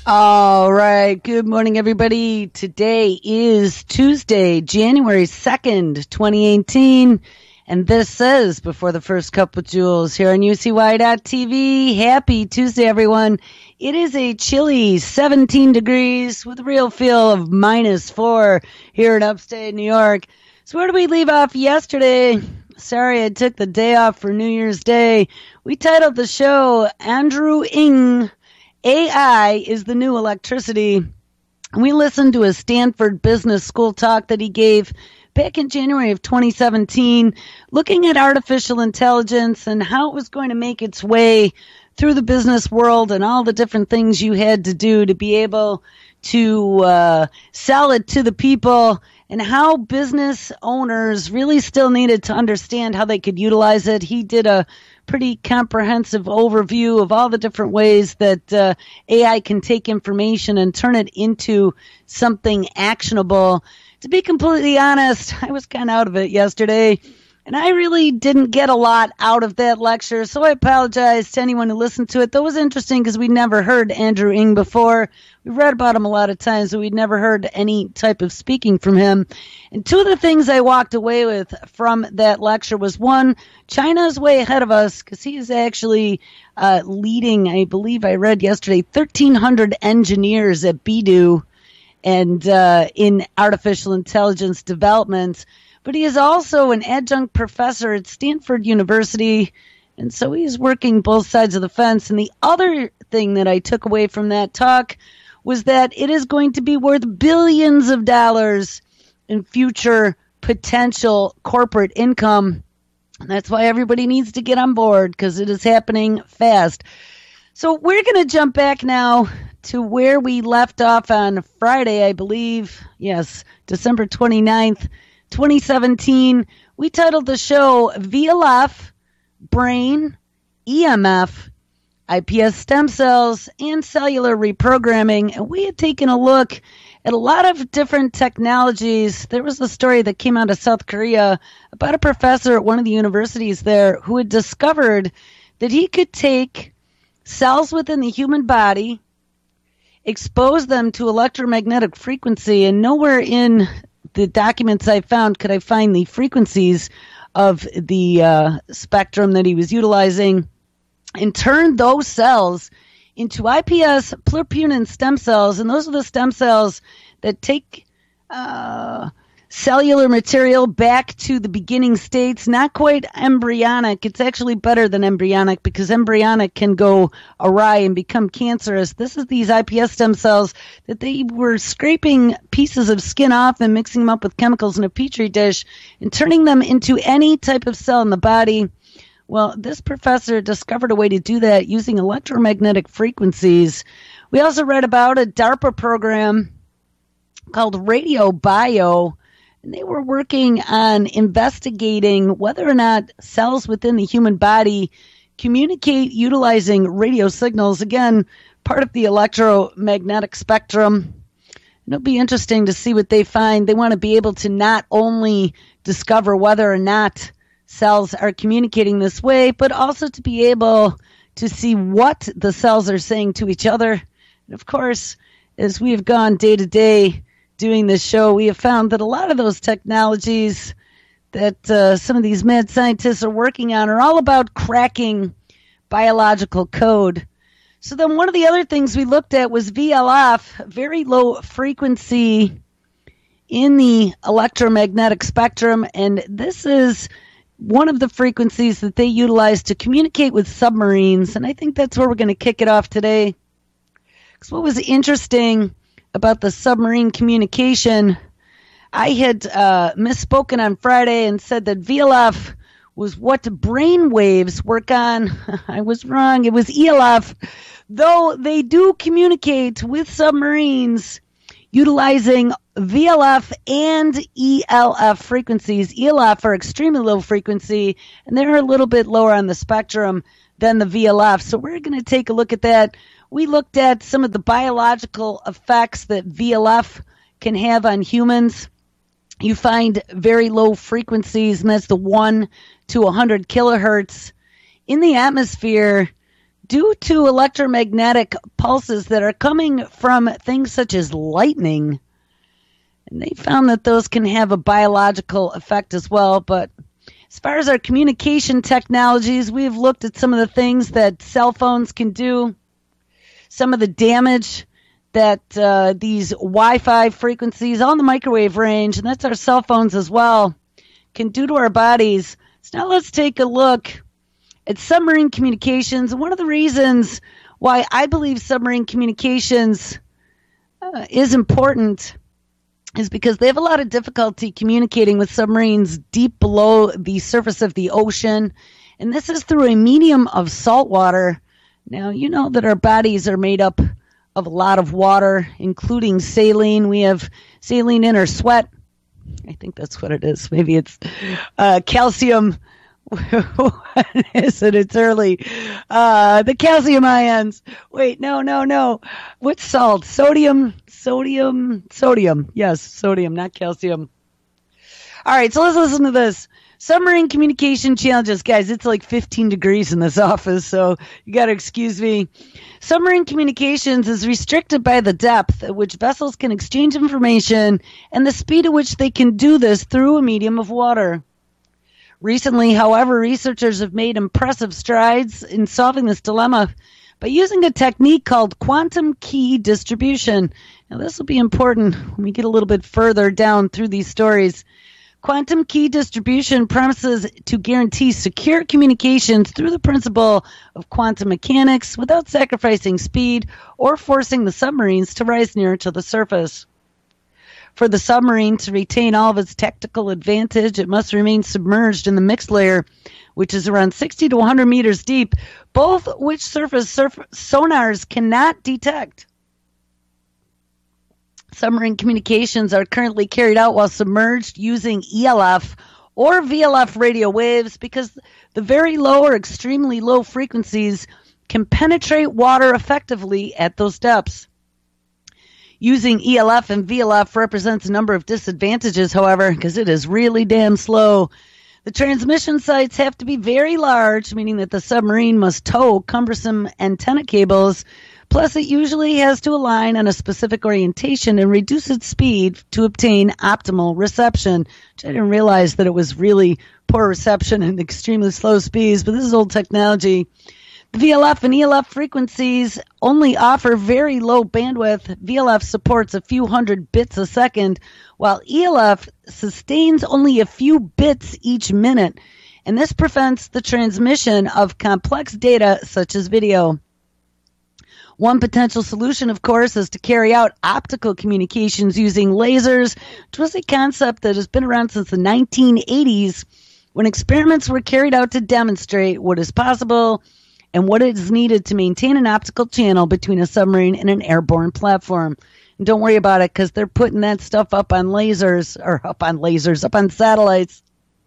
All right. Good morning, everybody. Today is Tuesday, January 2nd, 2018. And this is Before the First Cup with Jules here on UCY.TV. Happy Tuesday, everyone. It is a chilly 17 degrees with a real feel of -4 here in upstate New York. So where did we leave off yesterday? Sorry, I took the day off for New Year's Day. We titled the show Andrew Ng, AI is the New Electricity. We listened to a Stanford Business School talk that he gave back in January of 2017, looking at artificial intelligence and how it was going to make its way through the business world and all the different things you had to do to be able to sell it to the people, and how business owners really still needed to understand how they could utilize it. He did a pretty comprehensive overview of all the different ways that AI can take information and turn it into something actionable. To be completely honest, I was kind of out of it yesterday, and I really didn't get a lot out of that lecture, so I apologize to anyone who listened to it. That was interesting because we'd never heard Andrew Ng before. We read about him a lot of times, but we'd never heard any type of speaking from him. And two of the things I walked away with from that lecture was, one, China's way ahead of us because he is actually leading, I believe I read yesterday, 1,300 engineers at Baidu and in artificial intelligence development. But he is also an adjunct professor at Stanford University, and so he's working both sides of the fence. And the other thing that I took away from that talk was that it is going to be worth billions of dollars in future potential corporate income. And that's why everybody needs to get on board, because it is happening fast. So we're going to jump back now to where we left off on Friday, I believe. Yes, December 29th. 2017, we titled the show VLF, Brain, EMF, iPS stem cells, and cellular reprogramming. And we had taken a look at a lot of different technologies. There was a story that came out of South Korea about a professor at one of the universities there who had discovered that he could take cells within the human body, expose them to electromagnetic frequency, and nowhere in the documents I found could I find the frequencies of the spectrum that he was utilizing, and turn those cells into iPS pluripotent stem cells. And those are the stem cells that take cellular material back to the beginning states. Not quite embryonic. It's actually better than embryonic, because embryonic can go awry and become cancerous. This is these iPS stem cells that they were scraping pieces of skin off and mixing them up with chemicals in a petri dish and turning them into any type of cell in the body. Well, this professor discovered a way to do that using electromagnetic frequencies. We also read about a DARPA program called Radio Bio, and they were working on investigating whether or not cells within the human body communicate utilizing radio signals. Again, part of the electromagnetic spectrum. It'll be interesting to see what they find. They want to be able to not only discover whether or not cells are communicating this way, but also to be able to see what the cells are saying to each other. And of course, as we have gone day to day doing this show, we have found that a lot of those technologies that some of these mad scientists are working on are all about cracking biological code. So then one of the other things we looked at was VLF, very low frequency in the electromagnetic spectrum, and this is one of the frequencies that they utilize to communicate with submarines, and I think that's where we're going to kick it off today. Because what was interesting about the submarine communication, I had misspoken on Friday and said that VLF was what brain waves work on. I was wrong. It was ELF, though they do communicate with submarines utilizing VLF and ELF frequencies. ELF are extremely low frequency, and they're a little bit lower on the spectrum than the VLF. So we're going to take a look at that. We looked at some of the biological effects that VLF can have on humans. You find very low frequencies, and that's the 1 to 100 kilohertz in the atmosphere due to electromagnetic pulses that are coming from things such as lightning. And they found that those can have a biological effect as well. But as far as our communication technologies, we've looked at some of the things that cell phones can do, some of the damage that these Wi-Fi frequencies on the microwave range, and that's our cell phones as well, can do to our bodies. So now let's take a look at submarine communications. And one of the reasons why I believe submarine communications is important is because they have a lot of difficulty communicating with submarines deep below the surface of the ocean. And this is through a medium of salt water. Now, you know that our bodies are made up of a lot of water, including saline. We have saline in our sweat. I think that's what it is. Maybe it's calcium. What is it? It's early. The calcium ions. Wait, no. What's salt? Sodium. Yes, sodium, not calcium. All right, so let's listen to this. Submarine communication challenges. Guys, it's like 15 degrees in this office, so you got to excuse me. Submarine communications is restricted by the depth at which vessels can exchange information and the speed at which they can do this through a medium of water. Recently, however, researchers have made impressive strides in solving this dilemma by using a technique called quantum key distribution. Now, this will be important when we get a little bit further down through these stories. Quantum key distribution promises to guarantee secure communications through the principle of quantum mechanics without sacrificing speed or forcing the submarines to rise nearer to the surface. For the submarine to retain all of its tactical advantage, it must remain submerged in the mixed layer, which is around 60 to 100 meters deep, both which surface sonars cannot detect. Submarine communications are currently carried out while submerged using ELF or VLF radio waves because the very low or extremely low frequencies can penetrate water effectively at those depths. Using ELF and VLF represents a number of disadvantages, however, because it is really damn slow. The transmission sites have to be very large, meaning that the submarine must tow cumbersome antenna cables. Plus, it usually has to align on a specific orientation and reduce its speed to obtain optimal reception. Which I didn't realize that it was really poor reception and extremely slow speeds, but this is old technology. The VLF and ELF frequencies only offer very low bandwidth. VLF supports a few hundred bits a second, while ELF sustains only a few bits each minute, and this prevents the transmission of complex data such as video. One potential solution, of course, is to carry out optical communications using lasers, which was a concept that has been around since the 1980s, when experiments were carried out to demonstrate what is possible and what is needed to maintain an optical channel between a submarine and an airborne platform. And don't worry about it, because they're putting that stuff up on satellites.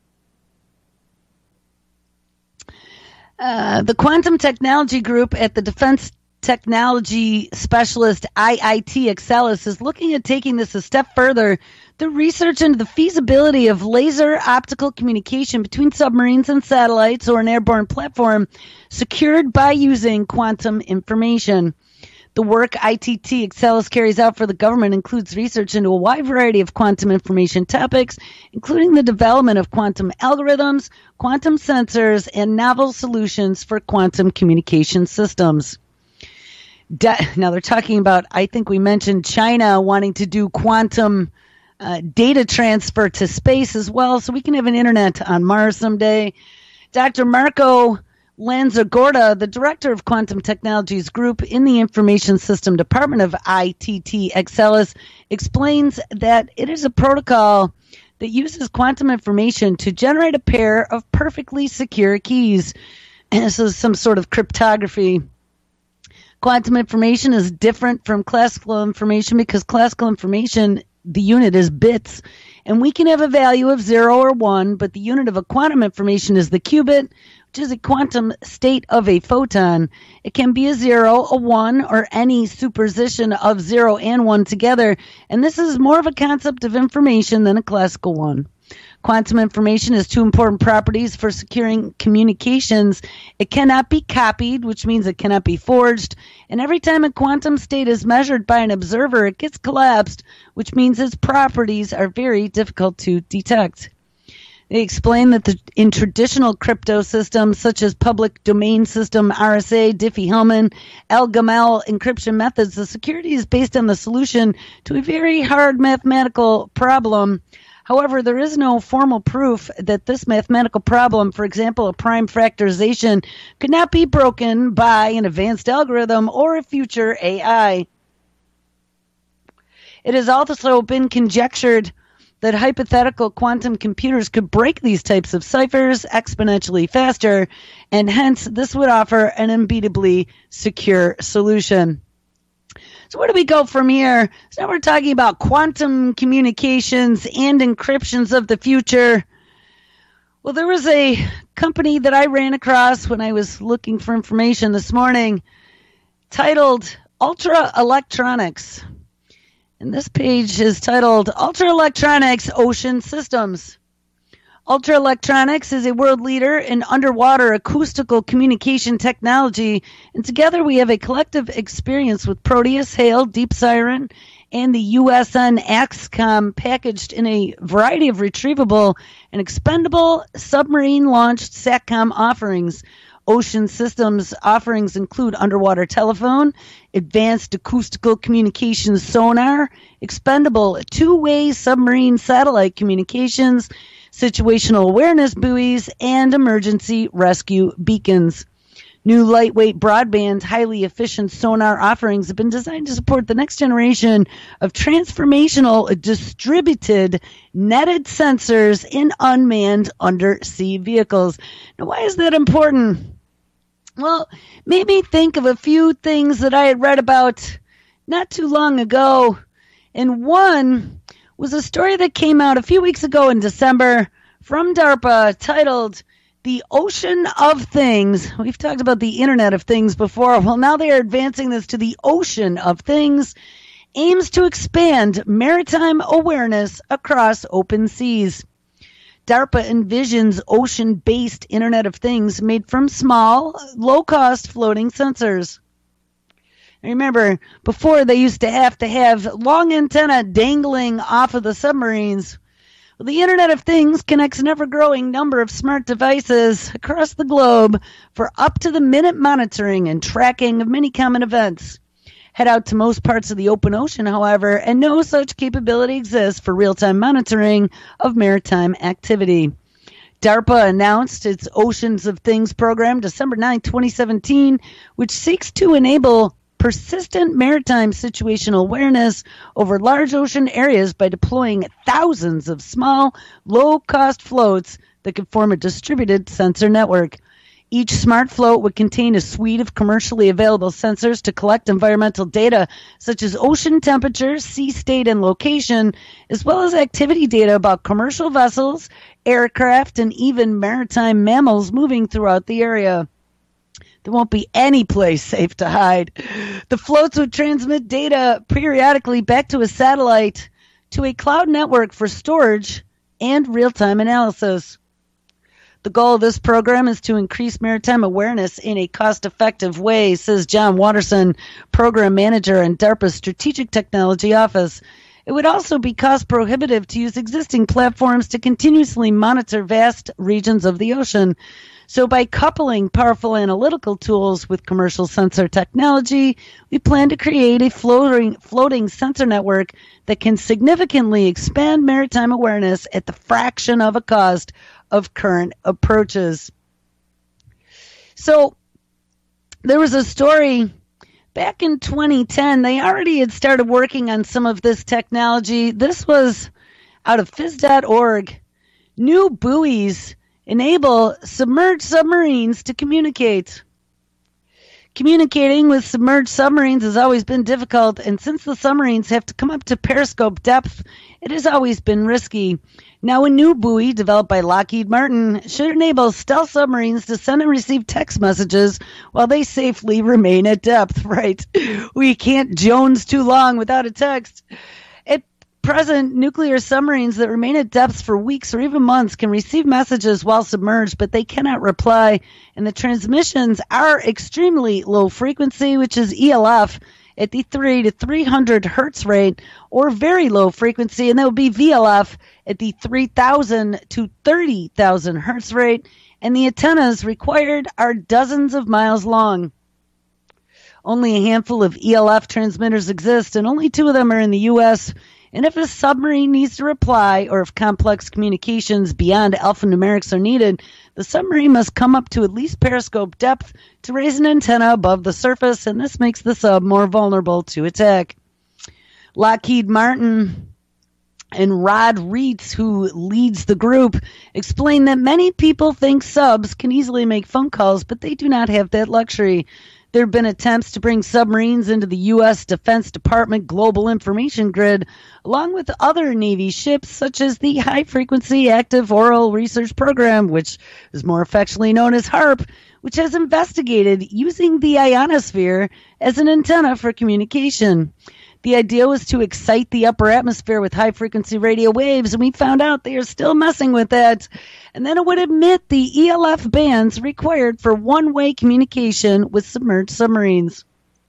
The Quantum Technology Group at the Defense Technology Specialist IIT Exelis is looking at taking this a step further. The research into the feasibility of laser optical communication between submarines and satellites or an airborne platform secured by using quantum information. The work IIT Exelis carries out for the government includes research into a wide variety of quantum information topics, including the development of quantum algorithms, quantum sensors, and novel solutions for quantum communication systems. Now they're talking about, I think we mentioned China wanting to do quantum data transfer to space as well, so we can have an internet on Mars someday. Dr. Marco Lanzagorta, the director of Quantum Technologies Group in the Information System Department of IIT Exelis, explains that it is a protocol that uses quantum information to generate a pair of perfectly secure keys. And this is some sort of cryptography. Quantum information is different from classical information because classical information, the unit is bits, and we can have a value of 0 or 1, but the unit of a quantum information is the qubit, which is a quantum state of a photon. It can be a 0, a 1, or any superposition of 0 and 1 together, and this is more of a concept of information than a classical one. Quantum information has two important properties for securing communications. It cannot be copied, which means it cannot be forged. And every time a quantum state is measured by an observer, it gets collapsed, which means its properties are very difficult to detect. They explain that in traditional crypto systems, such as public domain system, RSA, Diffie-Hellman, Al-Gamal encryption methods, the security is based on the solution to a very hard mathematical problem. However, there is no formal proof that this mathematical problem, for example, a prime factorization, could not be broken by an advanced algorithm or a future AI. It has also been conjectured that hypothetical quantum computers could break these types of ciphers exponentially faster, and hence this would offer an unbeatably secure solution. So where do we go from here? So now we're talking about quantum communications and encryptions of the future. Well, there was a company that I ran across when I was looking for information this morning titled Ultra Electronics. And this page is titled Ultra Electronics Ocean Systems. Ultra Electronics is a world leader in underwater acoustical communication technology, and together we have a collective experience with Proteus, Hale, Deep Siren, and the USN Axcom packaged in a variety of retrievable and expendable submarine-launched SATCOM offerings. Ocean Systems offerings include underwater telephone, advanced acoustical communications sonar, expendable two-way submarine satellite communications, situational awareness buoys, and emergency rescue beacons. New lightweight broadband, highly efficient sonar offerings have been designed to support the next generation of transformational distributed netted sensors in unmanned undersea vehicles. Now, why is that important? Well, made me think of a few things that I had read about not too long ago, and one was a story that came out a few weeks ago in December from DARPA titled The Ocean of Things. We've talked about the Internet of Things before. Well, now they are advancing this to the Ocean of Things, aims to expand maritime awareness across open seas. DARPA envisions ocean-based Internet of Things made from small, low-cost floating sensors. Remember, before they used to have long antenna dangling off of the submarines. Well, the Internet of Things connects an ever-growing number of smart devices across the globe for up-to-the-minute monitoring and tracking of many common events. Head out to most parts of the open ocean, however, and no such capability exists for real-time monitoring of maritime activity. DARPA announced its Oceans of Things program December 9, 2017, which seeks to enable persistent maritime situational awareness over large ocean areas by deploying thousands of small, low-cost floats that could form a distributed sensor network. Each smart float would contain a suite of commercially available sensors to collect environmental data such as ocean temperature, sea state, and location, as well as activity data about commercial vessels, aircraft, and even maritime mammals moving throughout the area. There won't be any place safe to hide. The floats would transmit data periodically back to a satellite, to a cloud network for storage and real-time analysis. The goal of this program is to increase maritime awareness in a cost-effective way, says John Watterson, Program Manager in DARPA's Strategic Technology Office. It would also be cost-prohibitive to use existing platforms to continuously monitor vast regions of the ocean. So by coupling powerful analytical tools with commercial sensor technology, we plan to create a floating sensor network that can significantly expand maritime awareness at the fraction of a cost of current approaches. So there was a story back in 2010. They already had started working on some of this technology. This was out of phys.org. New buoys enable submerged submarines to communicate. Communicating with submerged submarines has always been difficult, and since the submarines have to come up to periscope depth, it has always been risky. Now a new buoy developed by Lockheed Martin should enable stealth submarines to send and receive text messages while they safely remain at depth, right? We can't Jones too long without a text. It present, nuclear submarines that remain at depths for weeks or even months can receive messages while submerged, but they cannot reply. And the transmissions are extremely low frequency, which is ELF, at the 3 to 300 hertz rate, or very low frequency, and that would be VLF at the 3,000 to 30,000 hertz rate. And the antennas required are dozens of miles long. Only a handful of ELF transmitters exist, and only 2 of them are in the U.S., and if a submarine needs to reply, or if complex communications beyond alphanumerics are needed, the submarine must come up to at least periscope depth to raise an antenna above the surface, and this makes the sub more vulnerable to attack. Lockheed Martin and Rod Reitz, who leads the group, explained that many people think subs can easily make phone calls, but they do not have that luxury. There have been attempts to bring submarines into the U.S. Defense Department Global Information Grid, along with other Navy ships, such as the High Frequency Active Oral Research Program, which is more affectionately known as HARP, which has investigated using the ionosphere as an antenna for communication. The idea was to excite the upper atmosphere with high-frequency radio waves, and we found out they are still messing with that. And then it would emit the ELF bands required for one-way communication with submerged submarines.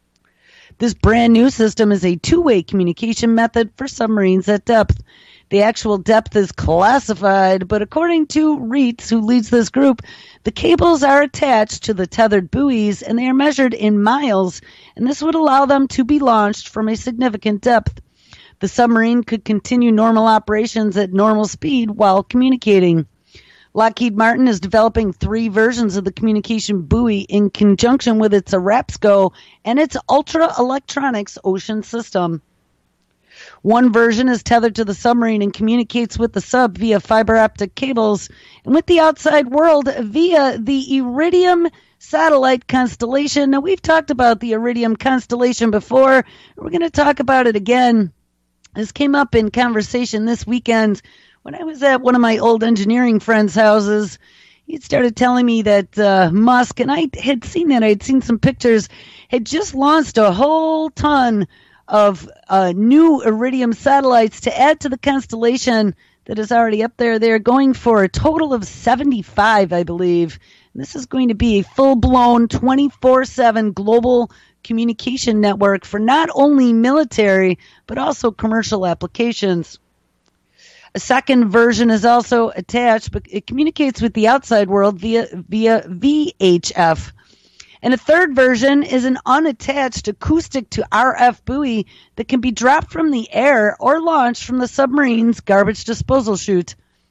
This brand new system is a two-way communication method for submarines at depth. The actual depth is classified, but according to Reitz, who leads this group, the cables are attached to the tethered buoys and they are measured in miles, and this would allow them to be launched from a significant depth. The submarine could continue normal operations at normal speed while communicating. Lockheed Martin is developing 3 versions of the communication buoy in conjunction with its Arabsco and its Ultra Electronics Ocean system. One version is tethered to the submarine and communicates with the sub via fiber optic cables and with the outside world via the Iridium satellite constellation. Now, we've talked about the Iridium constellation before. We're going to talk about it again. This came up in conversation this weekend when I was at one of my old engineering friends' houses. He started telling me that Musk, and I had seen that, I had seen some pictures, had just launched a whole ton of new Iridium satellites to add to the constellation that is already up there. They're going for a total of 75, I believe. And this is going to be a full-blown 24/7 global communication network for not only military, but also commercial applications. A second version is also attached, but it communicates with the outside world via VHF. And a third version is an unattached acoustic to RF buoy that can be dropped from the air or launched from the submarine's garbage disposal chute.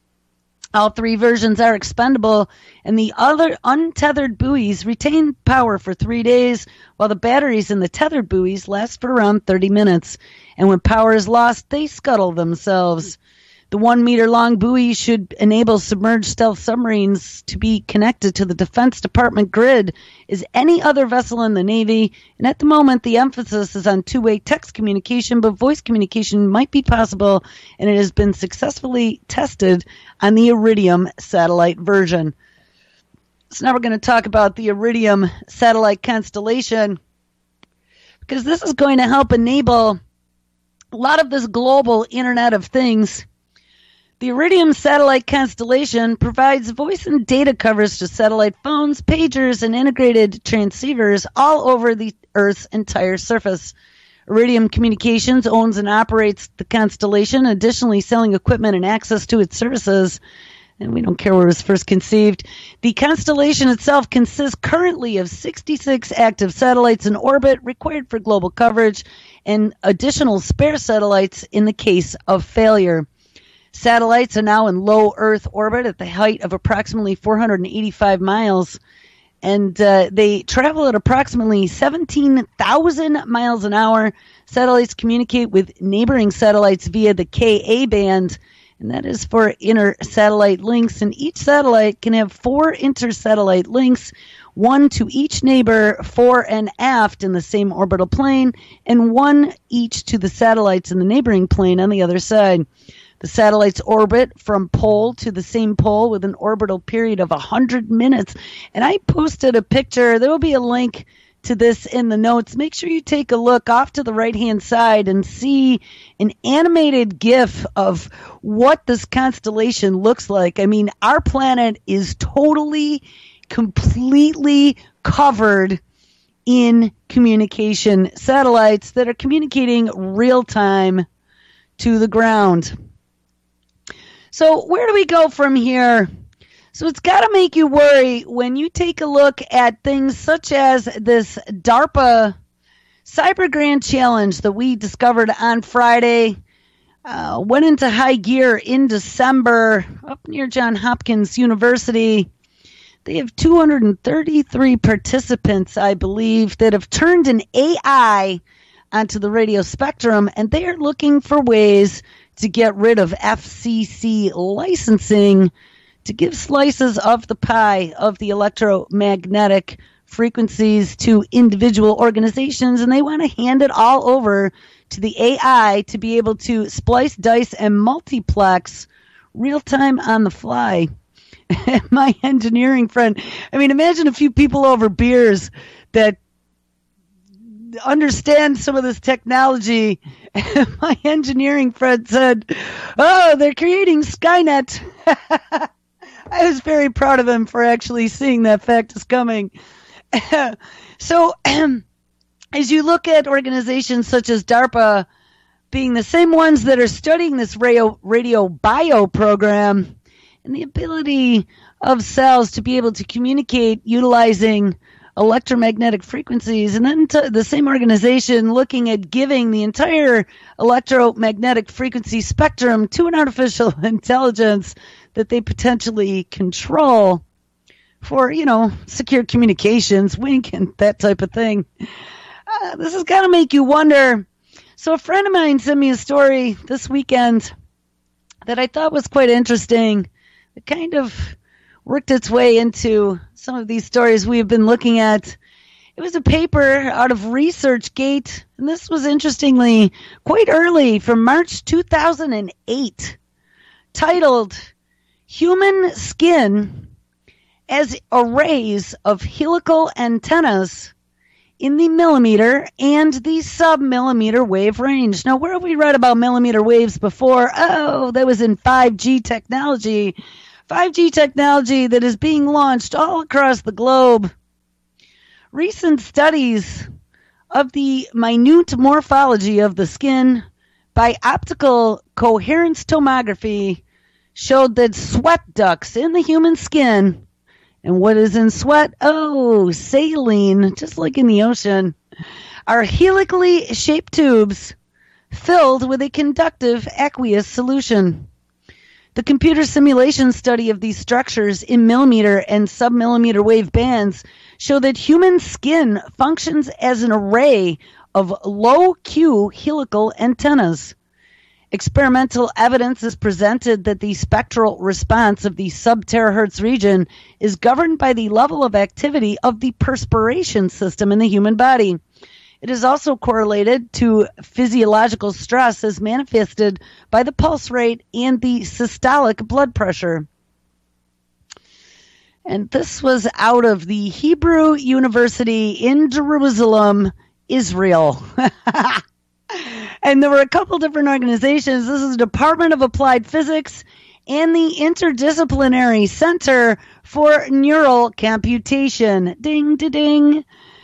All 3 versions are expendable, and the other untethered buoys retain power for 3 days, while the batteries in the tethered buoys last for around 30 minutes. And when power is lost, they scuttle themselves. The 1-meter-long buoy should enable submerged stealth submarines to be connected to the Defense Department grid as any other vessel in the Navy. And at the moment, the emphasis is on two-way text communication, but voice communication might be possible, and it has been successfully tested on the Iridium satellite version. So now we're going to talk about the Iridium satellite constellation, because this is going to help enable a lot of this global Internet of Things. The Iridium satellite constellation provides voice and data coverage to satellite phones, pagers, and integrated transceivers all over the Earth's entire surface. Iridium Communications owns and operates the constellation, additionally selling equipment and access to its services. And we don't care where it was first conceived. The constellation itself consists currently of 66 active satellites in orbit required for global coverage and additional spare satellites in the case of failure. Satellites are now in low Earth orbit at the height of approximately 485 miles, and they travel at approximately 17,000 miles an hour. Satellites communicate with neighboring satellites via the Ka band, and that is for inter-satellite links, and each satellite can have 4 inter-satellite links, 1 to each neighbor fore and aft in the same orbital plane, and 1 each to the satellites in the neighboring plane on the other side. The satellites orbit from pole to the same pole with an orbital period of 100 minutes. And I posted a picture. There will be a link to this in the notes. Make sure you take a look off to the right-hand side and see an animated GIF of what this constellation looks like. I mean, our planet is totally, completely covered in communication satellites that are communicating real time to the ground. So where do we go from here? So it's got to make you worry when you take a look at things such as this DARPA Cyber Grand Challenge that we discovered on Friday, went into high gear in December up near Johns Hopkins University. They have 233 participants, I believe, that have turned an AI onto the radio spectrum, and they are looking for ways to get rid of FCC licensing to give slices of the pie of the electromagnetic frequencies to individual organizations, and they want to hand it all over to the AI to be able to splice, dice, and multiplex real time on the fly. My engineering friend, I mean, imagine a few people over beers that understand some of this technology. My engineering friend said, "Oh, they're creating Skynet." I was very proud of him for actually seeing that fact is coming. So, as you look at organizations such as DARPA being the same ones that are studying this radio bio program and the ability of cells to be able to communicate utilizing electromagnetic frequencies, and then the same organization looking at giving the entire electromagnetic frequency spectrum to an artificial intelligence that they potentially control for, secure communications, wink, and that type of thing. This has got to make you wonder. So a friend of mine sent me a story this weekend that I thought was quite interesting. It kind of worked its way into some of these stories we've been looking at. It was a paper out of ResearchGate, and this was interestingly quite early, from March 2008, titled Human Skin as Arrays of Helical Antennas in the Millimeter and the Sub-Millimeter Wave Range. Now, where have we read about millimeter waves before? Oh, that was in 5G technology. 5G technology that is being launched all across the globe. Recent studies of the minute morphology of the skin by optical coherence tomography showed that sweat ducts in the human skin, and what is in sweat? Oh, saline, just like in the ocean, are helically shaped tubes filled with a conductive aqueous solution. The computer simulation study of these structures in millimeter and sub-millimeter wave bands show that human skin functions as an array of low-Q helical antennas. Experimental evidence is presented that the spectral response of the sub-terahertz region is governed by the level of activity of the perspiration system in the human body. It is also correlated to physiological stress as manifested by the pulse rate and the systolic blood pressure. And this was out of the Hebrew University in Jerusalem, Israel. And there were a couple different organizations. This is the Department of Applied Physics and the Interdisciplinary Center for Neural Computation. Ding, ding, ding.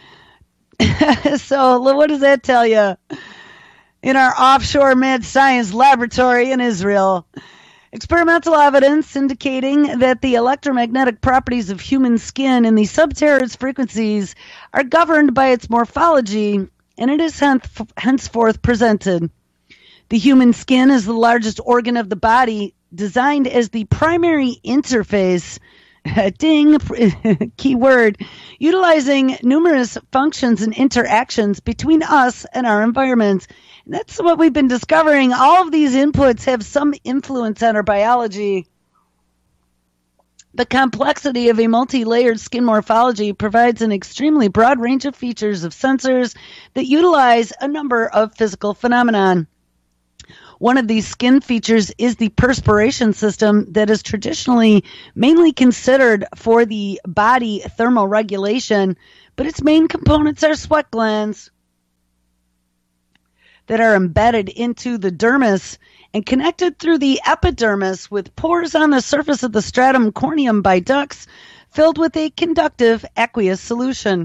So what does that tell you? In our offshore mad science laboratory in Israel, experimental evidence indicating that the electromagnetic properties of human skin in the sub-terahertz frequencies are governed by its morphology, and it is henceforth presented. The human skin is the largest organ of the body, designed as the primary interface, ding, key word, utilizing numerous functions and interactions between us and our environment. And that's what we've been discovering. All of these inputs have some influence on our biology. The complexity of a multi-layered skin morphology provides an extremely broad range of features of sensors that utilize a number of physical phenomenon. One of these skin features is the perspiration system that is traditionally mainly considered for the body thermal regulation, but its main components are sweat glands that are embedded into the dermis and connected through the epidermis with pores on the surface of the stratum corneum by ducts filled with a conductive aqueous solution.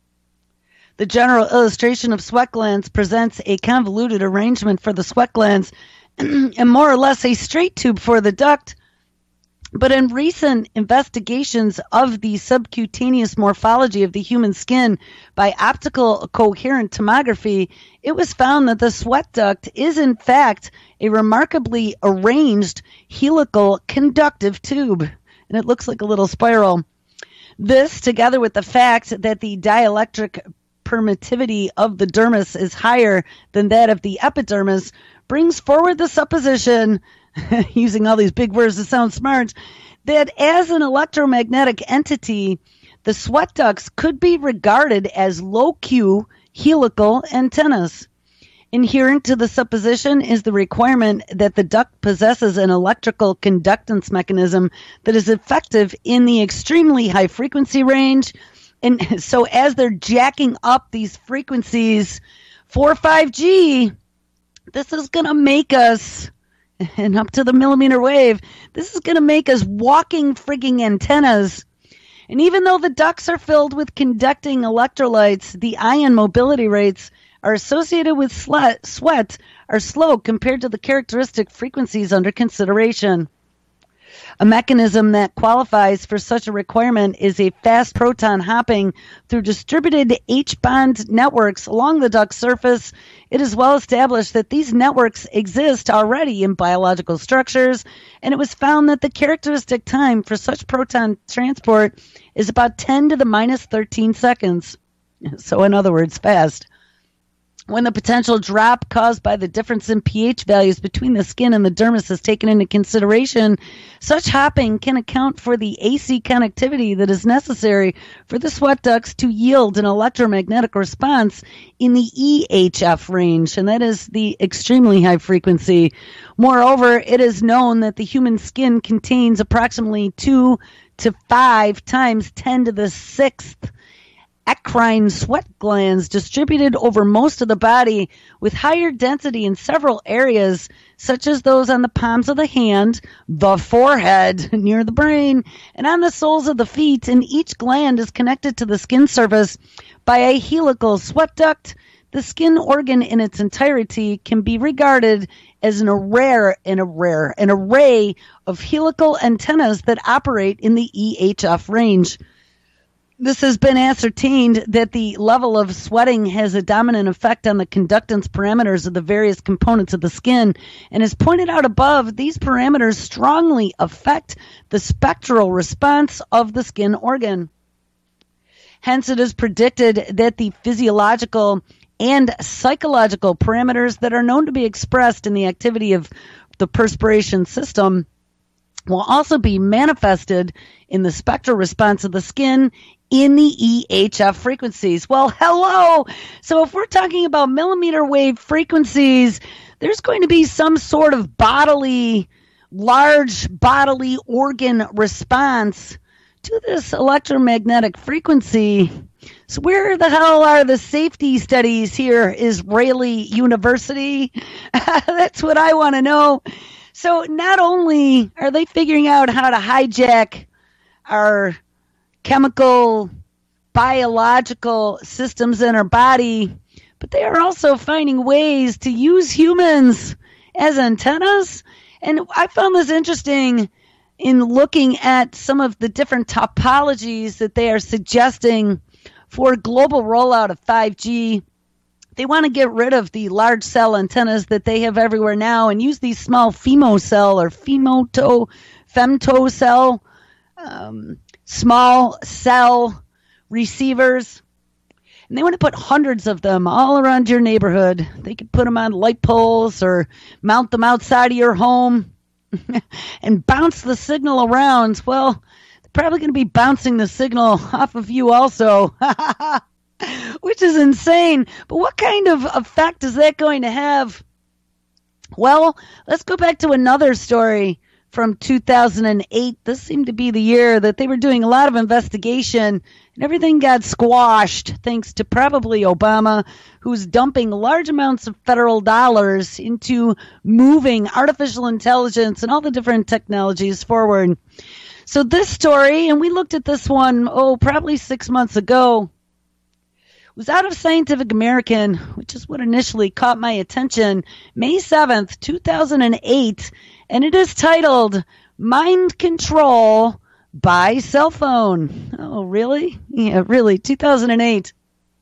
The general illustration of sweat glands presents a convoluted arrangement for the sweat glands and more or less a straight tube for the duct. But in recent investigations of the subcutaneous morphology of the human skin by optical coherent tomography, it was found that the sweat duct is in fact a remarkably arranged helical conductive tube, and it looks like a little spiral. This, together with the fact that the dielectric permittivity of the dermis is higher than that of the epidermis, brings forward the supposition, using all these big words to sound smart, that as an electromagnetic entity, the sweat ducts could be regarded as low-Q helical antennas. Inherent to the supposition is the requirement that the duct possesses an electrical conductance mechanism that is effective in the extremely high frequency range. And so as they're jacking up these frequencies for 5G, this is going to make us, and up to the millimeter wave, this is going to make us walking frigging antennas. And even though the ducts are filled with conducting electrolytes, the ion mobility rates are associated with sweat are slow compared to the characteristic frequencies under consideration. A mechanism that qualifies for such a requirement is a fast proton hopping through distributed H-bond networks along the duct surface. It is well established that these networks exist already in biological structures, and it was found that the characteristic time for such proton transport is about 10 to the minus 13 seconds. So in other words, fast. When the potential drop caused by the difference in pH values between the skin and the dermis is taken into consideration, such hopping can account for the AC connectivity that is necessary for the sweat ducts to yield an electromagnetic response in the EHF range, and that is the extremely high frequency. Moreover, it is known that the human skin contains approximately 2 to 5 times 10 to the 6th eccrine sweat glands distributed over most of the body with higher density in several areas, such as those on the palms of the hand, the forehead, near the brain, and on the soles of the feet, and each gland is connected to the skin surface by a helical sweat duct. The skin organ in its entirety can be regarded as an array of helical antennas that operate in the EHF range. This has been ascertained that the level of sweating has a dominant effect on the conductance parameters of the various components of the skin, and as pointed out above, these parameters strongly affect the spectral response of the skin organ. Hence, it is predicted that the physiological and psychological parameters that are known to be expressed in the activity of the perspiration system will also be manifested in the spectral response of the skin in the EHF frequencies. Well, hello! So if we're talking about millimeter wave frequencies, there's going to be some sort of large bodily organ response to this electromagnetic frequency. So where the hell are the safety studies here, Israeli University? That's what I want to know. So not only are they figuring out how to hijack our chemical, biological systems in our body, but they are also finding ways to use humans as antennas. And I found this interesting in looking at some of the different topologies that they are suggesting for global rollout of 5G. They want to get rid of the large cell antennas that they have everywhere now and use these small femtocell or femtocell small cell receivers. And they want to put hundreds of them all around your neighborhood. They could put them on light poles or mount them outside of your home and bounce the signal around. Well, they're probably going to be bouncing the signal off of you also, which is insane. But what kind of effect is that going to have? Well, let's go back to another story from 2008. This seemed to be the year that they were doing a lot of investigation, and everything got squashed thanks to probably Obama, who's dumping large amounts of federal dollars into moving artificial intelligence and all the different technologies forward. So this story, and we looked at this one, probably 6 months ago, was out of Scientific American, which is what initially caught my attention, May 7th, 2008, and it is titled Mind Control by Cell Phone. Oh, really? Yeah, really, 2008.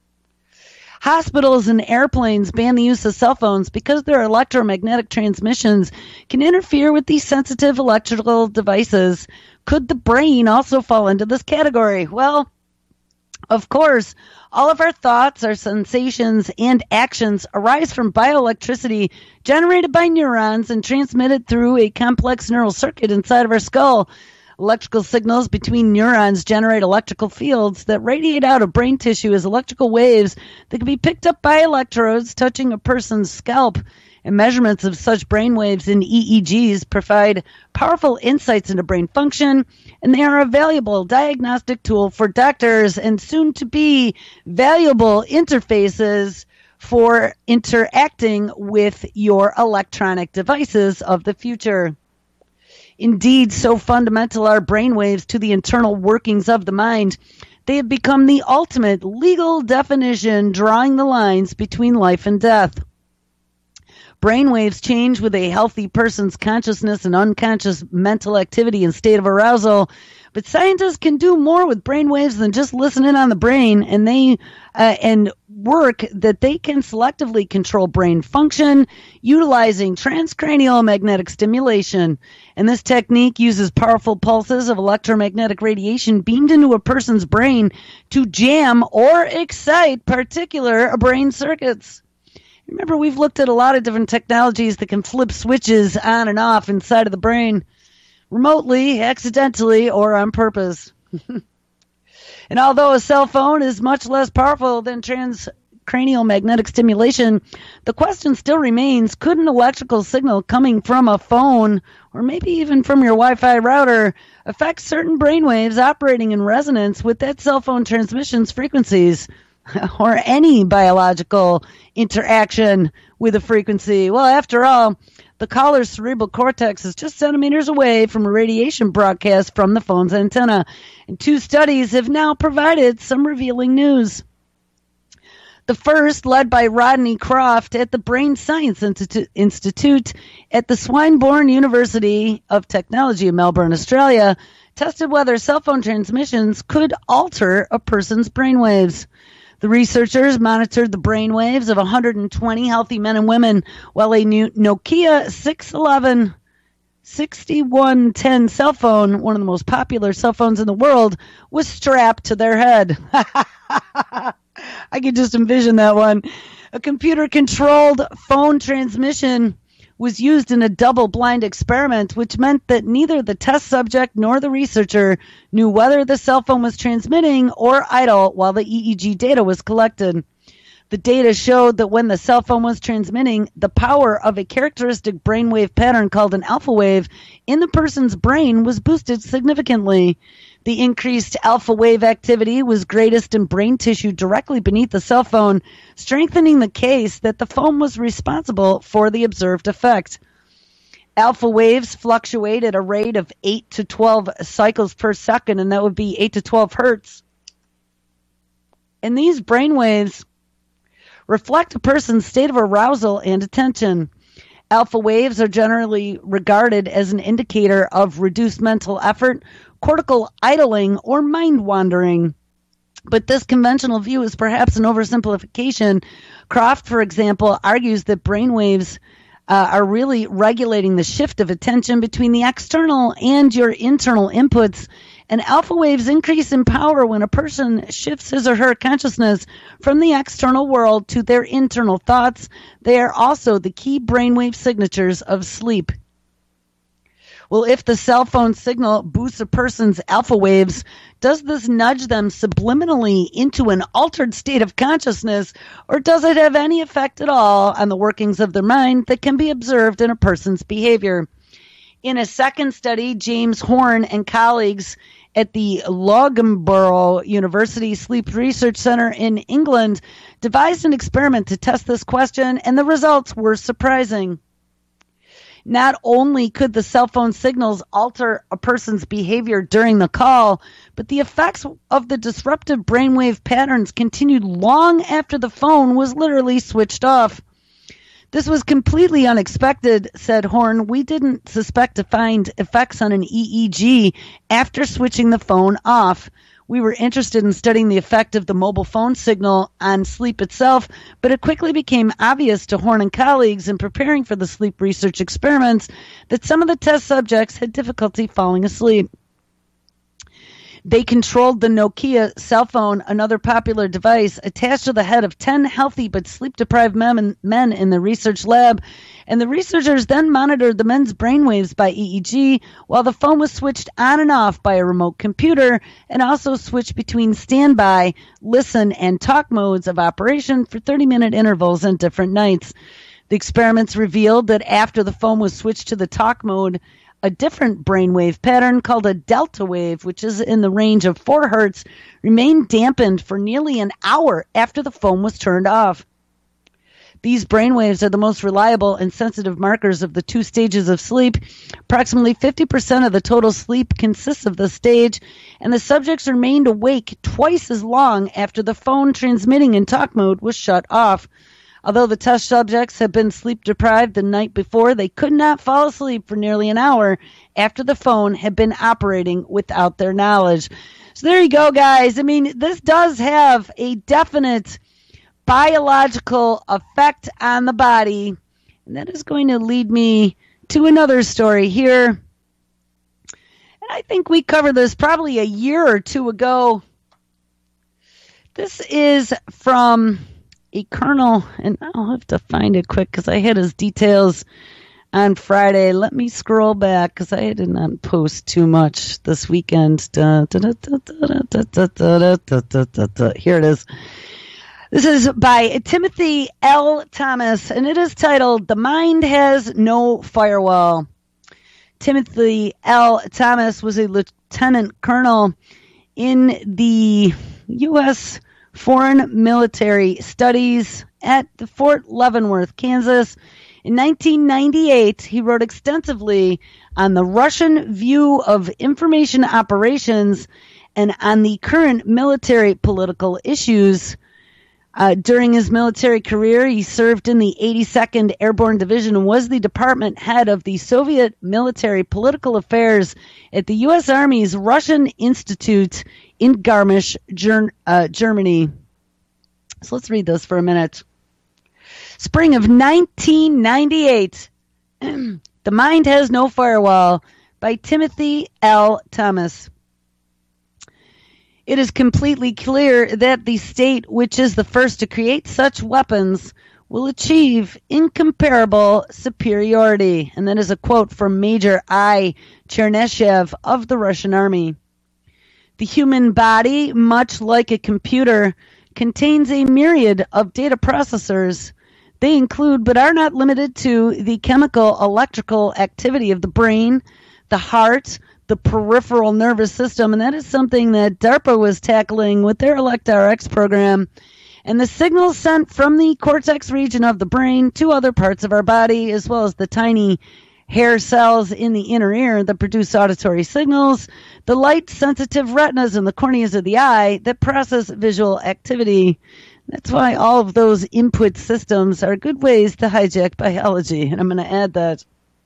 Hospitals and airplanes ban the use of cell phones because their electromagnetic transmissions can interfere with these sensitive electrical devices. Could the brain also fall into this category? Well, of course, all of our thoughts, our sensations, and actions arise from bioelectricity generated by neurons and transmitted through a complex neural circuit inside of our skull. Electrical signals between neurons generate electrical fields that radiate out of brain tissue as electrical waves that can be picked up by electrodes touching a person's scalp. And measurements of such brain waves in EEGs provide powerful insights into brain function, and they are a valuable diagnostic tool for doctors and soon to be valuable interfaces for interacting with your electronic devices of the future. Indeed, so fundamental are brainwaves to the internal workings of the mind, they have become the ultimate legal definition drawing the lines between life and death. Brainwaves change with a healthy person's consciousness and unconscious mental activity and state of arousal, but scientists can do more with brainwaves than just listen in on the brain, and they work that they can selectively control brain function utilizing transcranial magnetic stimulation. And this technique uses powerful pulses of electromagnetic radiation beamed into a person's brain to jam or excite particular brain circuits. Remember, we've looked at a lot of different technologies that can flip switches on and off inside of the brain, remotely, accidentally, or on purpose. And although a cell phone is much less powerful than transcranial magnetic stimulation, the question still remains, could an electrical signal coming from a phone, or maybe even from your Wi-Fi router, affect certain brainwaves operating in resonance with that cell phone transmission's frequencies? Or any biological interaction with a frequency? Well, after all, the caller's cerebral cortex is just centimeters away from a radiation broadcast from the phone's antenna. And 2 studies have now provided some revealing news. The first, led by Rodney Croft at the Brain Science Institute at the Swinburne University of Technology in Melbourne, Australia, tested whether cell phone transmissions could alter a person's brainwaves. The researchers monitored the brainwaves of 120 healthy men and women while a new Nokia 611 6110 cell phone, one of the most popular cell phones in the world, was strapped to their head. I could just envision that one. A computer-controlled phone transmission was used in a double-blind experiment, which meant that neither the test subject nor the researcher knew whether the cell phone was transmitting or idle while the EEG data was collected. The data showed that when the cell phone was transmitting, the power of a characteristic brainwave pattern called an alpha wave in the person's brain was boosted significantly. The increased alpha wave activity was greatest in brain tissue directly beneath the cell phone, strengthening the case that the phone was responsible for the observed effect. Alpha waves fluctuate at a rate of 8 to 12 cycles per second, and that would be 8 to 12 hertz. And these brain waves reflect a person's state of arousal and attention. Alpha waves are generally regarded as an indicator of reduced mental effort, cortical idling, or mind wandering. But this conventional view is perhaps an oversimplification. Croft, for example, argues that brainwaves are really regulating the shift of attention between the external and your internal inputs. And alpha waves increase in power when a person shifts his or her consciousness from the external world to their internal thoughts. They are also the key brainwave signatures of sleep. Well, if the cell phone signal boosts a person's alpha waves, does this nudge them subliminally into an altered state of consciousness, or does it have any effect at all on the workings of their mind that can be observed in a person's behavior? In a second study, James Horn and colleagues at the Loughborough University Sleep Research Center in England devised an experiment to test this question, and the results were surprising. Not only could the cell phone signals alter a person's behavior during the call, but the effects of the disruptive brainwave patterns continued long after the phone was literally switched off. This was completely unexpected, said Horn. We didn't suspect to find effects on an EEG after switching the phone off. We were interested in studying the effect of the mobile phone signal on sleep itself, but it quickly became obvious to Horn and colleagues in preparing for the sleep research experiments that some of the test subjects had difficulty falling asleep. They controlled the Nokia cell phone, another popular device, attached to the head of 10 healthy but sleep-deprived men in the research lab, and the researchers then monitored the men's brainwaves by EEG while the phone was switched on and off by a remote computer and also switched between standby, listen, and talk modes of operation for 30-minute intervals on different nights. The experiments revealed that after the phone was switched to the talk mode, a different brainwave pattern called a delta wave, which is in the range of 4 hertz, remained dampened for nearly an hour after the phone was turned off. These brainwaves are the most reliable and sensitive markers of the 2 stages of sleep. Approximately 50% of the total sleep consists of this stage, and the subjects remained awake twice as long after the phone transmitting in talk mode was shut off. Although the test subjects had been sleep deprived the night before, they could not fall asleep for nearly an hour after the phone had been operating without their knowledge. So there you go, guys. I mean, this does have a definite biological effect on the body. And that is going to lead me to another story here. And I think we covered this probably a year or two ago. This is from a colonel, and I'll have to find it quick because I had his details on Friday. Let me scroll back because I did not post too much this weekend. Here it is. This is by Timothy L. Thomas, and it is titled, "The Mind Has No Firewall." Timothy L. Thomas was a lieutenant colonel in the U.S. Foreign Military Studies at the Fort Leavenworth, Kansas. In 1998, he wrote extensively on the Russian view of information operations and on the current military political issues. During his military career, he served in the 82nd Airborne Division and was the department head of the Soviet Military Political Affairs at the U.S. Army's Russian Institute in Garmisch, Germany. So let's read this for a minute. Spring of 1998, The Mind Has No Firewall by Timothy L. Thomas. It is completely clear that the state, which is the first to create such weapons, will achieve incomparable superiority. And that is a quote from Major I. Chernyshev of the Russian Army. The human body, much like a computer, contains a myriad of data processors. They include, but are not limited to, the chemical electrical activity of the brain, the heart, the peripheral nervous system, and that is something that DARPA was tackling with their ElectRx program, and the signals sent from the cortex region of the brain to other parts of our body, as well as the tiny hair cells in the inner ear that produce auditory signals, the light-sensitive retinas in the corneas of the eye that process visual activity. That's why all of those input systems are good ways to hijack biology, and I'm going to add that.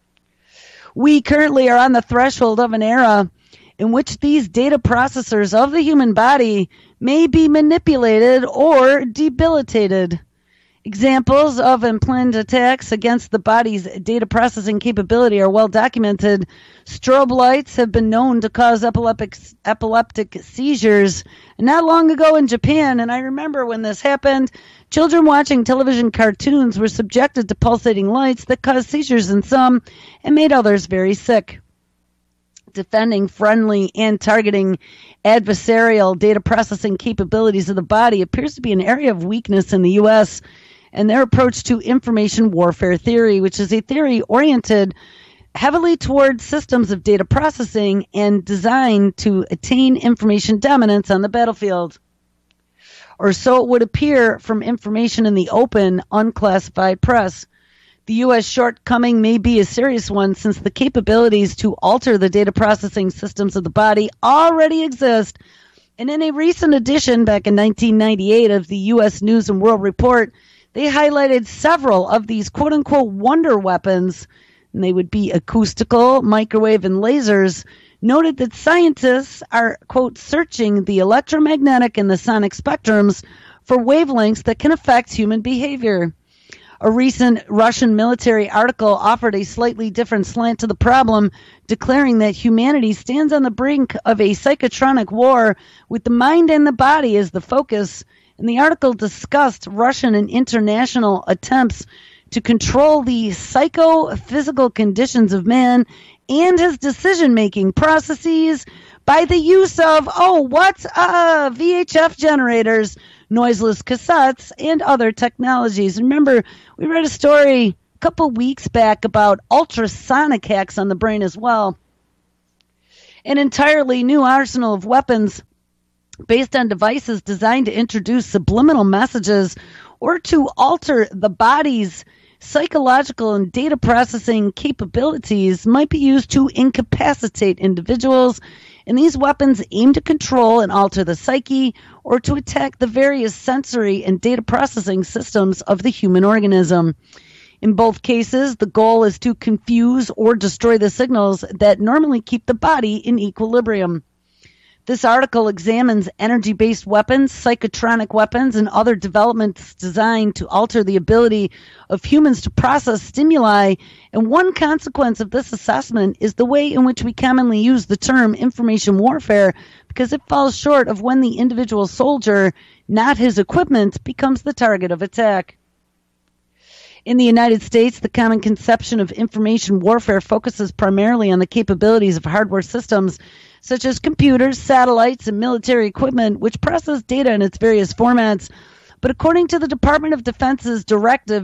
We currently are on the threshold of an era in which these data processors of the human body may be manipulated or debilitated. Examples of planned attacks against the body's data processing capability are well documented. Strobe lights have been known to cause epileptic seizures not long ago in Japan, and I remember when this happened, children watching television cartoons were subjected to pulsating lights that caused seizures in some and made others very sick. Defending friendly and targeting adversarial data processing capabilities of the body appears to be an area of weakness in the U.S., and their approach to information warfare theory, which is a theory oriented heavily towards systems of data processing and designed to attain information dominance on the battlefield. Or so it would appear from information in the open, unclassified press. The U.S. shortcoming may be a serious one since the capabilities to alter the data processing systems of the body already exist. And in a recent edition back in 1998 of the U.S. News and World Report, they highlighted several of these quote-unquote wonder weapons, and they would be acoustical, microwave, and lasers, noted that scientists are, quote, searching the electromagnetic and the sonic spectrums for wavelengths that can affect human behavior. A recent Russian military article offered a slightly different slant to the problem, declaring that humanity stands on the brink of a psychotronic war with the mind and the body as the focus. And the article discussed Russian and international attempts to control the psychophysical conditions of man and his decision-making processes by the use of, VHF generators, noiseless cassettes, and other technologies. Remember, we read a story a couple weeks back about ultrasonic hacks on the brain as well. An entirely new arsenal of weapons based on devices designed to introduce subliminal messages or to alter the body's psychological and data processing capabilities might be used to incapacitate individuals, and these weapons aim to control and alter the psyche or to attack the various sensory and data processing systems of the human organism. In both cases, the goal is to confuse or destroy the signals that normally keep the body in equilibrium. This article examines energy-based weapons, psychotronic weapons, and other developments designed to alter the ability of humans to process stimuli, and one consequence of this assessment is the way in which we commonly use the term information warfare, because it falls short of when the individual soldier, not his equipment, becomes the target of attack. In the United States, the common conception of information warfare focuses primarily on the capabilities of hardware systems such as computers, satellites, and military equipment, which process data in its various formats. But according to the Department of Defense's Directive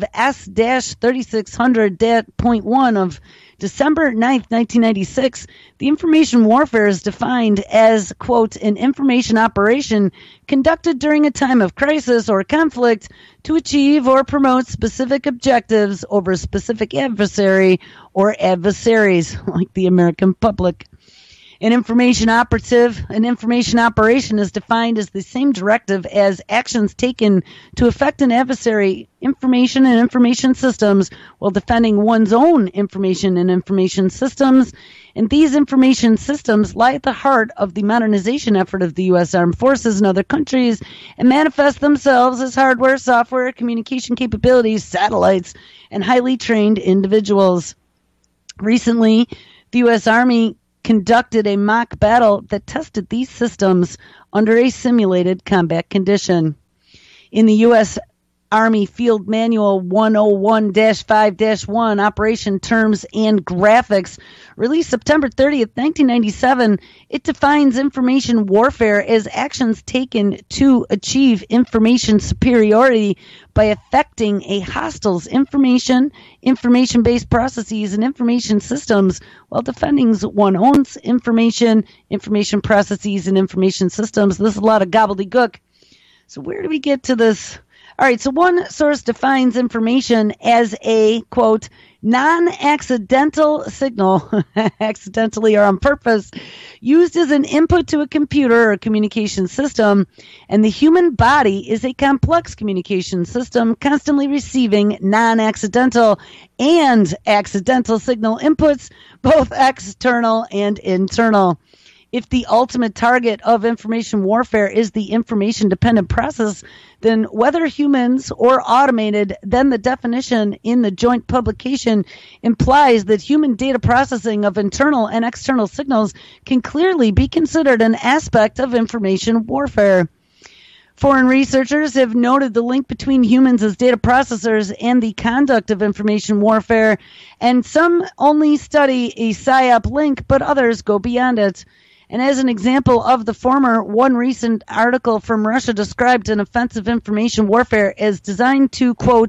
S-3600.1 of December 9, 1996, the information warfare is defined as, quote, an information operation conducted during a time of crisis or conflict to achieve or promote specific objectives over a specific adversary or adversaries, like the American public. An information operation is defined as the same directive as actions taken to affect an adversary information and information systems while defending one's own information and information systems. And these information systems lie at the heart of the modernization effort of the U.S. Armed Forces and other countries and manifest themselves as hardware, software, communication capabilities, satellites, and highly trained individuals. Recently, the U.S. Army conducted a mock battle that tested these systems under a simulated combat condition. In the U.S. Army Field Manual 101-5-1, Operation Terms and Graphics, released September 30th, 1997, it defines information warfare as actions taken to achieve information superiority by affecting a hostile's information-based processes, and information systems while defending one's own information processes, and information systems. This is a lot of gobbledygook. So where do we get to this? All right, so one source defines information as a, quote, non-accidental signal, accidentally or on purpose, used as an input to a computer or a communication system, and the human body is a complex communication system constantly receiving non-accidental and accidental signal inputs, both external and internal. If the ultimate target of information warfare is the information-dependent process, then whether humans or automated, then the definition in the joint publication implies that human data processing of internal and external signals can clearly be considered an aspect of information warfare. Foreign researchers have noted the link between humans as data processors and the conduct of information warfare, and some only study a PSYOP link, but others go beyond it. And as an example of the former, one recent article from Russia described an offensive information warfare as designed to, quote,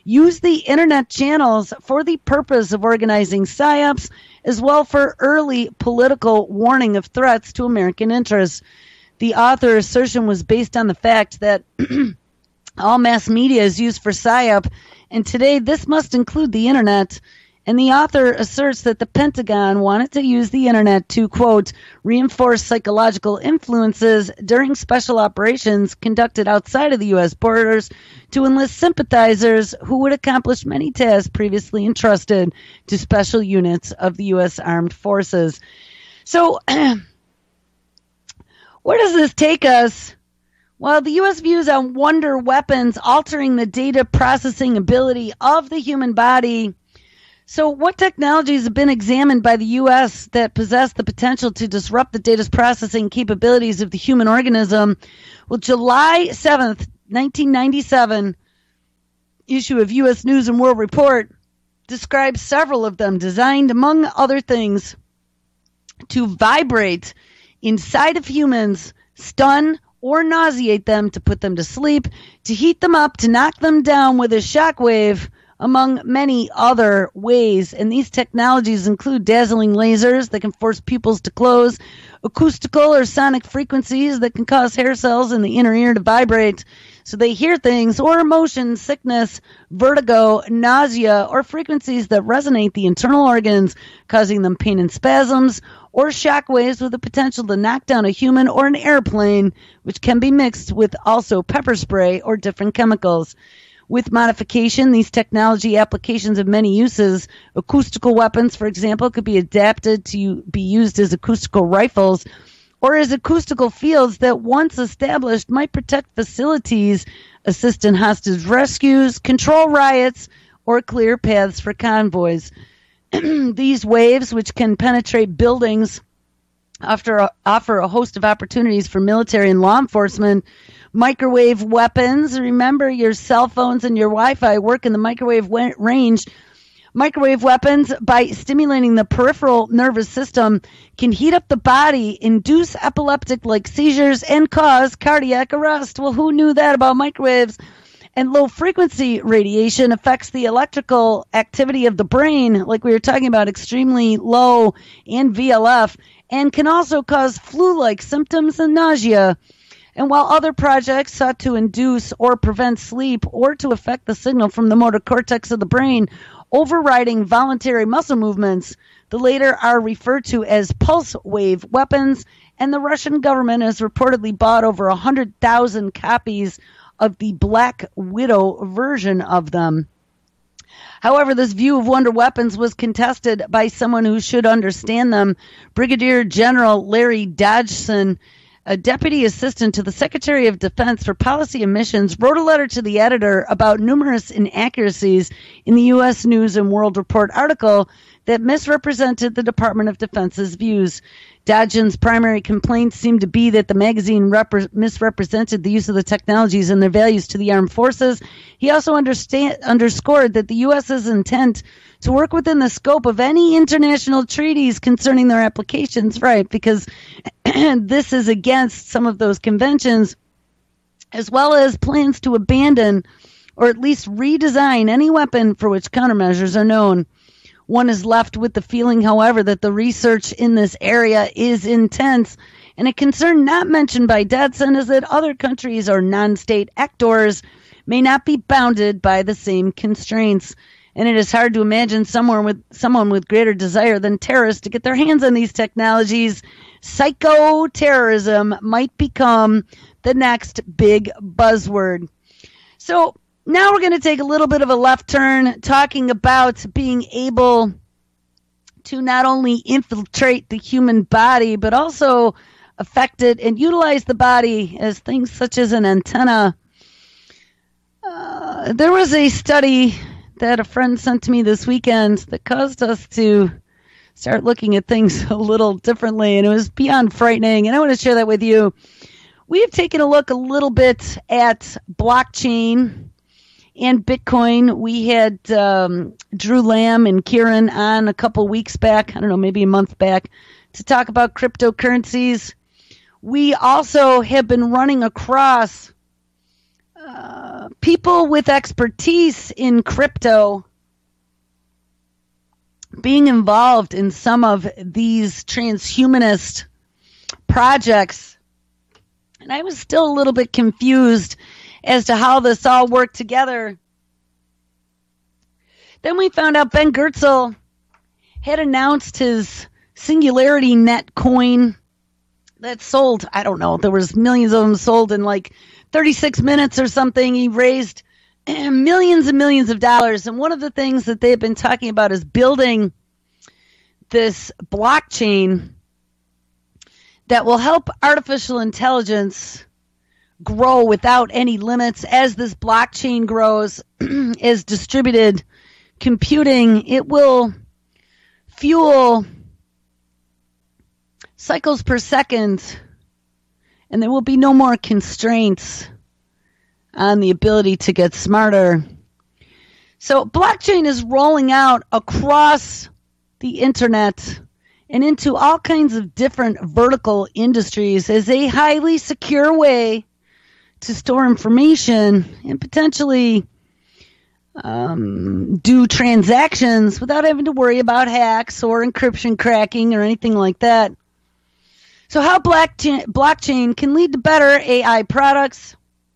use the internet channels for the purpose of organizing psyops, as well for early political warning of threats to American interests. The author's assertion was based on the fact that all mass media is used for psyop, and today this must include the internet. And the author asserts that the Pentagon wanted to use the internet to, quote, reinforce psychological influences during special operations conducted outside of the U.S. borders to enlist sympathizers who would accomplish many tasks previously entrusted to special units of the U.S. Armed Forces. So, where does this take us? Well, the U.S. views on wonder weapons altering the data processing ability of the human body. So what technologies have been examined by the U.S. that possess the potential to disrupt the data processing capabilities of the human organism? Well, July 7th, 1997, issue of U.S. News and World Report describes several of them, designed, among other things, to vibrate inside of humans, stun or nauseate them, to put them to sleep, to heat them up, to knock them down with a shockwave, among many other ways. And these technologies include dazzling lasers that can force pupils to close, acoustical or sonic frequencies that can cause hair cells in the inner ear to vibrate so they hear things, or motion sickness, vertigo, nausea, or frequencies that resonate the internal organs, causing them pain and spasms, or shock waves with the potential to knock down a human or an airplane, which can be mixed with also pepper spray or different chemicals. With modification, these technology applications have many uses. Acoustical weapons, for example, could be adapted to be used as acoustical rifles or as acoustical fields that, once established, might protect facilities, assist in hostage rescues, control riots, or clear paths for convoys. These waves, which can penetrate buildings, offer a host of opportunities for military and law enforcement. Microwave weapons. Remember, your cell phones and your Wi-Fi work in the microwave range. Microwave weapons, by stimulating the peripheral nervous system, can heat up the body, induce epileptic-like seizures, and cause cardiac arrest. Well, who knew that about microwaves? And low-frequency radiation affects the electrical activity of the brain, like we were talking about, extremely low, and VLF, and can also cause flu-like symptoms and nausea. And while other projects sought to induce or prevent sleep or to affect the signal from the motor cortex of the brain, overriding voluntary muscle movements, the latter are referred to as pulse wave weapons, and the Russian government has reportedly bought over 100,000 copies of the Black Widow version of them. However, this view of wonder weapons was contested by someone who should understand them. Brigadier General Larry Dodgson, a deputy assistant to the Secretary of Defense for Policy and Missions, wrote a letter to the editor about numerous inaccuracies in the U.S. News and World Report article that misrepresented the Department of Defense's views. Dodgson's primary complaints seemed to be that the magazine misrepresented the use of the technologies and their values to the armed forces. He also underscored that the U.S.'s intent to work within the scope of any international treaties concerning their applications, right, because this is against some of those conventions, as well as plans to abandon or at least redesign any weapon for which countermeasures are known. One is left with the feeling, however, that the research in this area is intense, and a concern not mentioned by Dodson is that other countries or non-state actors may not be bounded by the same constraints. And it is hard to imagine someone with greater desire than terrorists to get their hands on these technologies. Psychoterrorism might become the next big buzzword. So now we're going to take a little bit of a left turn, talking about being able to not only infiltrate the human body, but also affect it and utilize the body as things such as an antenna. There was a study that a friend sent to me this weekend that caused us to start looking at things a little differently, and it was beyond frightening, and I want to share that with you. We have taken a look a little bit at blockchain and Bitcoin. We had Drew Lamb and Kieran on a couple weeks back, I don't know, maybe a month back, to talk about cryptocurrencies. We also have been running across people with expertise in crypto being involved in some of these transhumanist projects. And I was still a little bit confused as to how this all worked together. Then we found out Ben Goertzel had announced his Singularity Net coin that sold, I don't know, there was millions of them sold in like 36 minutes or something. He raised millions and millions of dollars. And one of the things that they've been talking about is building this blockchain that will help artificial intelligence grow without any limits. As this blockchain grows, as distributed computing, it will fuel cycles per second, and there will be no more constraints on the ability to get smarter. So blockchain is rolling out across the internet and into all kinds of different vertical industries as a highly secure way to store information and potentially do transactions without having to worry about hacks or encryption cracking or anything like that. So how blockchain can lead to better AI products.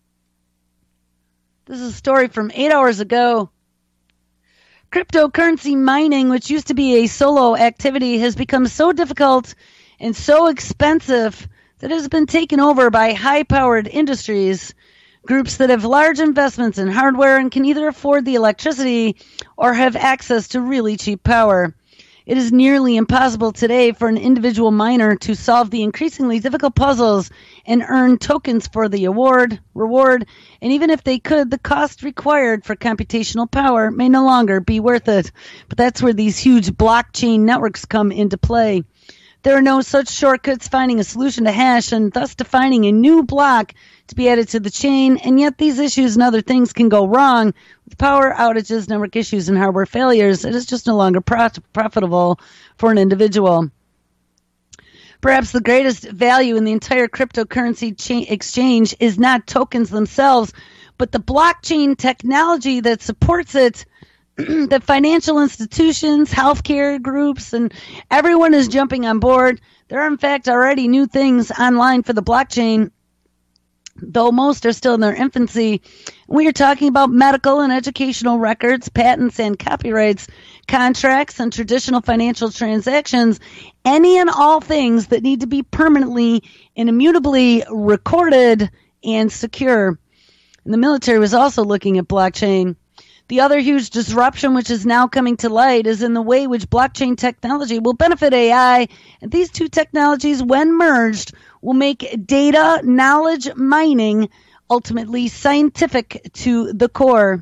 This is a story from 8 hours ago. Cryptocurrency mining, which used to be a solo activity, has become so difficult and so expensive that it has been taken over by high-powered industries, groups that have large investments in hardware and can either afford the electricity or have access to really cheap power. It is nearly impossible today for an individual miner to solve the increasingly difficult puzzles and earn tokens for the reward, and even if they could, the cost required for computational power may no longer be worth it. But that's where these huge blockchain networks come into play. There are no such shortcuts finding a solution to hash and thus defining a new block to be added to the chain, and yet these issues and other things can go wrong with power outages, network issues, and hardware failures. It is just no longer profitable for an individual. Perhaps the greatest value in the entire cryptocurrency exchange is not tokens themselves, but the blockchain technology that supports it. The financial institutions, healthcare groups, and everyone is jumping on board. There are, in fact, already new things online for the blockchain, though most are still in their infancy. We are talking about medical and educational records, patents and copyrights, contracts and traditional financial transactions, any and all things that need to be permanently and immutably recorded and secure. And the military was also looking at blockchain. The other huge disruption which is now coming to light is in the way which blockchain technology will benefit AI. And these two technologies, when merged, will make data knowledge mining ultimately scientific to the core.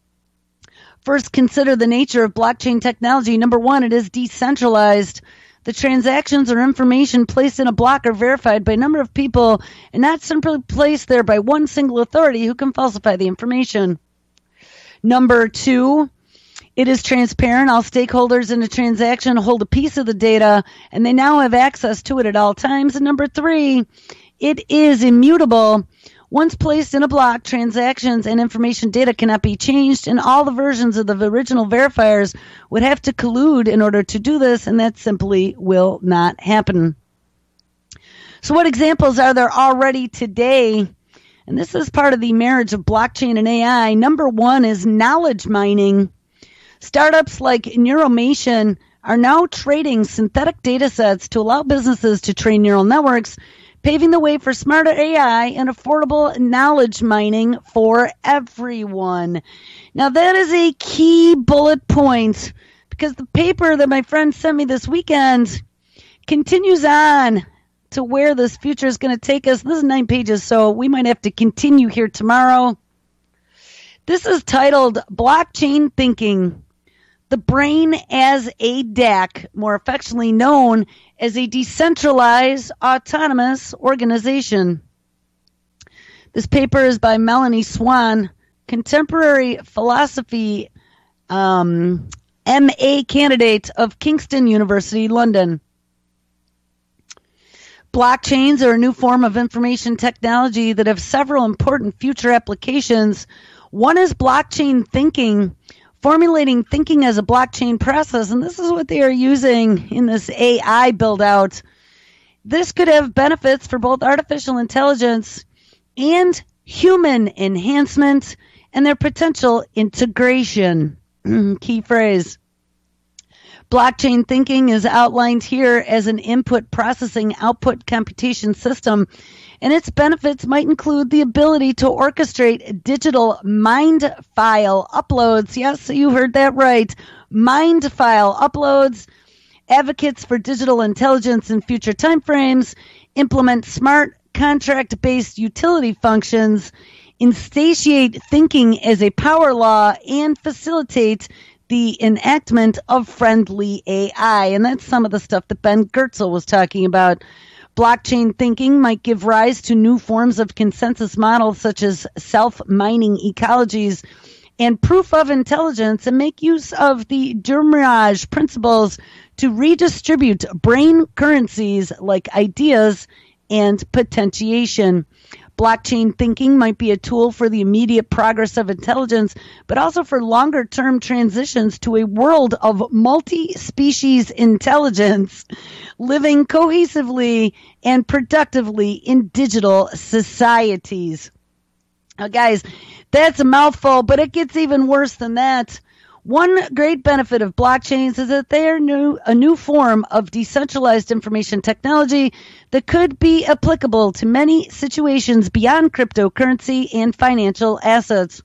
First, consider the nature of blockchain technology. Number one, it is decentralized. The transactions or information placed in a block are verified by a number of people and not simply placed there by one single authority who can falsify the information. Number two, it is transparent. All stakeholders in a transaction hold a piece of the data, and they now have access to it at all times. And number three, it is immutable. Once placed in a block, transactions and information data cannot be changed, and all the versions of the original verifiers would have to collude in order to do this, and that simply will not happen. So what examples are there already today? And this is part of the marriage of blockchain and AI. Number one is knowledge mining. Startups like Neuromation are now trading synthetic data sets to allow businesses to train neural networks, paving the way for smarter AI and affordable knowledge mining for everyone. Now, that is a key bullet point because the paper that my friend sent me this weekend continues on to where this future is going to take us. This is 9 pages, so we might have to continue here tomorrow. This is titled Blockchain Thinking, the Brain as a DAC, more affectionately known as a decentralized autonomous organization. This paper is by Melanie Swan, contemporary philosophy MA candidate of Kingston University, London. Blockchains are a new form of information technology that have several important future applications. One is blockchain thinking, formulating thinking as a blockchain process, and this is what they are using in this AI build-out. This could have benefits for both artificial intelligence and human enhancement and their potential integration. Key phrase. Blockchain thinking is outlined here as an input processing output computation system, and its benefits might include the ability to orchestrate digital mind file uploads. Yes, you heard that right. Mind file uploads, advocates for digital intelligence in future timeframes, implement smart contract-based utility functions, instantiate thinking as a power law, and facilitate the enactment of friendly AI. And that's some of the stuff that Ben Goertzel was talking about. Blockchain thinking might give rise to new forms of consensus models such as self-mining ecologies and proof of intelligence, and make use of the Durmaz principles to redistribute brain currencies like ideas and potentiation. Blockchain thinking might be a tool for the immediate progress of intelligence, but also for longer-term transitions to a world of multi-species intelligence, living cohesively and productively in digital societies. Now, guys, that's a mouthful, but it gets even worse than that. One great benefit of blockchains is that they are a new form of decentralized information technology that could be applicable to many situations beyond cryptocurrency and financial assets.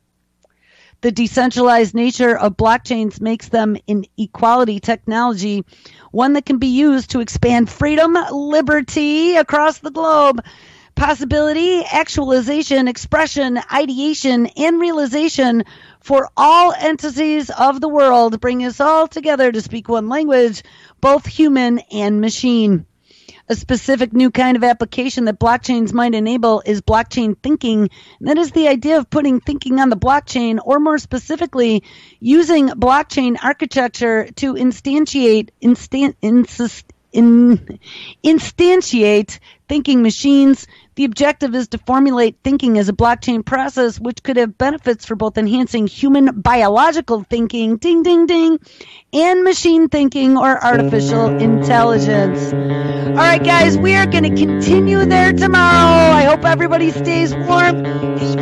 The decentralized nature of blockchains makes them an equality technology, one that can be used to expand freedom, liberty across the globe. Possibility, actualization, expression, ideation, and realization for all entities of the world, bring us all together to speak one language, both human and machine. A specific new kind of application that blockchains might enable is blockchain thinking. And that is the idea of putting thinking on the blockchain, or more specifically, using blockchain architecture to instantiate thinking machines. The objective is to formulate thinking as a blockchain process, which could have benefits for both enhancing human biological thinking, ding, ding, ding, and machine thinking or artificial intelligence. All right, guys, we are going to continue there tomorrow. I hope everybody stays warm.